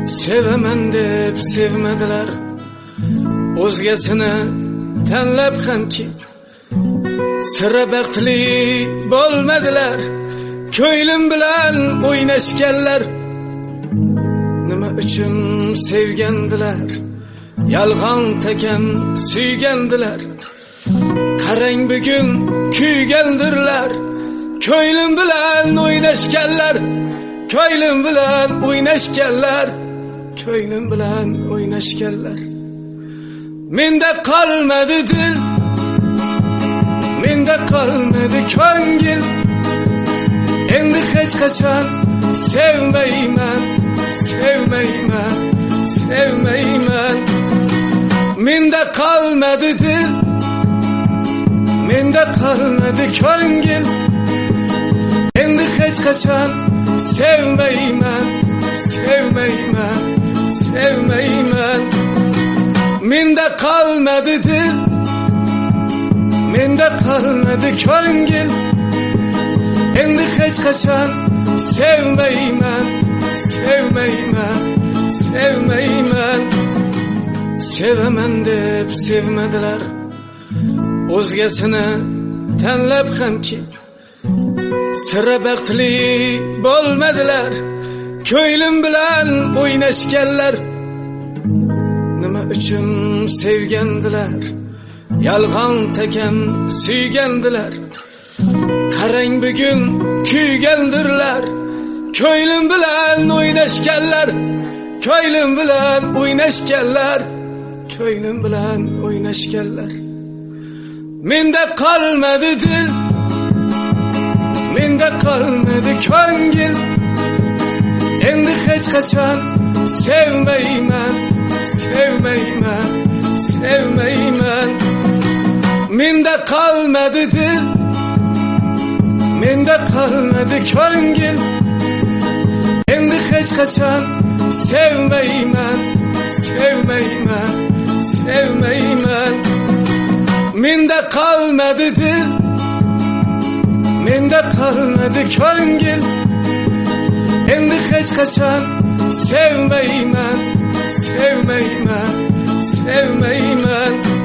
sevaman deb sevmadilar, o'zgasini tanlab hamki sira baxtli bo'lmadilar. Ko'nglim bilan o'ynashganlar, nima uchun sevgandilar, yolg'on takan suygandilar. Qarang bugun kuygandirlar, ko'nglim bilan o'ynashganlar, ko'nglim bilan o'ynashganlar, ko'nglim bilan o'ynashganlar. Menda qolmadi dil, menda qolmadi ko'ngil, endi hech qachon sevmayman, sevmayman, sevmayman. Menda qolmadi dil, menda qolmadi ko'ngil, endi hech qachon sevmayman, sevmayman, sevmayman. Menda qolmadi dil, menda qolmadi ko'ngil, endi hech qachon sevmayman, sevmayman, sevmayman. Sevaman deb sevmadilar, o'zgasini tanlab hamki sira baxtli bo'lmadilar. Ko'nglim bilan o'ynashganlar, nima uchun sevgandilar, yolg'on takan suygandilar. Qarang bugun kuygandirlar, ko'nglim bilan o'ynashganlar, ko'nglim bilan o'ynashganlar, ko'nglim bilan o'ynashganlar. Menda qolmadi dil, menda qolmadi ko'ngil, endi hech qachon sevmayman, sevmayman, sevmayman. Menda qolmadi dil, menda qolmadi ko'ngil, endi hech qachon sevmayman, sevmayman, sevmayman. Menda qolmadi dil, menda qolmadi ko'ngil, endi hech qachon sevmayman, sevmayman, sevmayman.